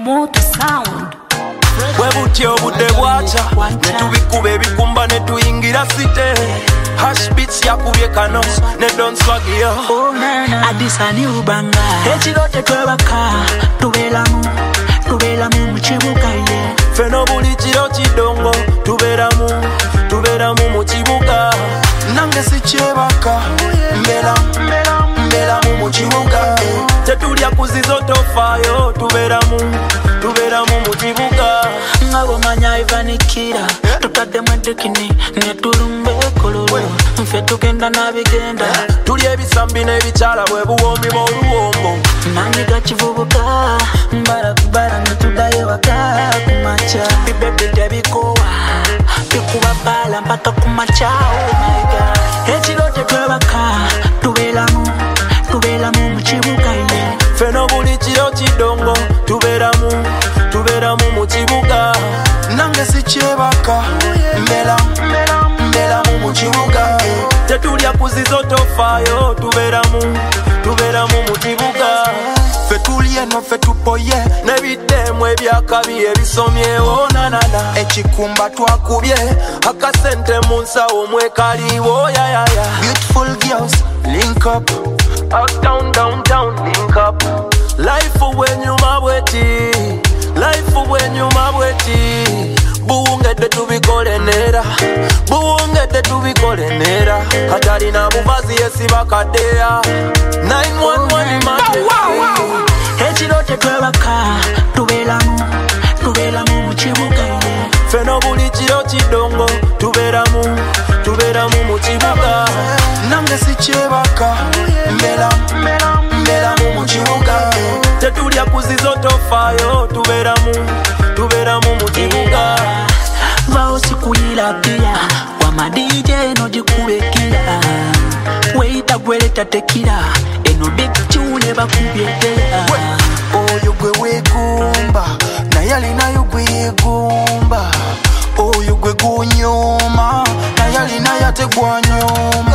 Moto sound. Bwebutyo budde bwacha netubikuba ebikumba netuyingira site hash beats yakubye kano ne don't swag yo adisani ubanga ekirote twebaka tubelamu mu kibuga ye feno buli kiro kidongo tuberamu mu kibuga nange sikyebaka mbelamu mu kibuga tetulya kuzizo tofaayo tuberamu mu kibuga ngabo manya ivanikira tutaddemu edikini netulumba ekololo nfe tugenda nabigenda tuli ebisambi n'ebikyala bwe buwombi b'oluwombo nanyiga kivubuka mbala netuddayo waka kumaca bibebi tebikowa bikuba bala mpaka kumaca ekirote twebaka tubelamu mu kibuga ye feno buli kiro kidongo tuberamu mu kibuga nange sikyebaka mbelamu mu kibuga tetulya kuzizo tofaayo tuberamu mu kibuga fe tuli eno fe tupoye n'ebiddemu ebyakabi ebisomyewo nanana ekikumba twakubye akasente mu nsawo mwekaliwo yayaya beautiful girls link up uptown downtown link up life bwenyuma bweti buwungedde tubikolenera katalina buvazi yesiba kadeya 911 ekirote twebaka tubelamu mu kibuga ye feno buli kiro kidongo tuberamu mu kibuga nange sikyebaka mbelamu mu kibuga tetulya kuzizo tofaayo tuberamu mu kibuga vao sikuyila pia wama DJ no jikubekia weita gweleta tekila eno big tune bakubyetea oyo gwe wegumba naye alinayo gwe yegumba oyo gwe gunyoma naye alinayo ate gwanyoma